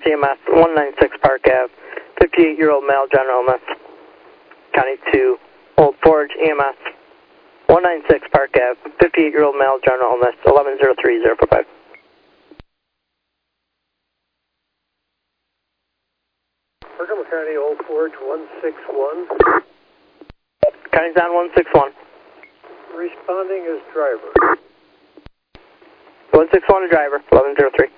EMS, 196 Park Ave, 58-year-old male, general illness. County 2, Old Forge, EMS, 196 Park Ave, 58-year-old male, general illness, 1103-045. Montgomery County, Old Forge, 161. County's on 161. Responding is driver. 161 driver, 1103.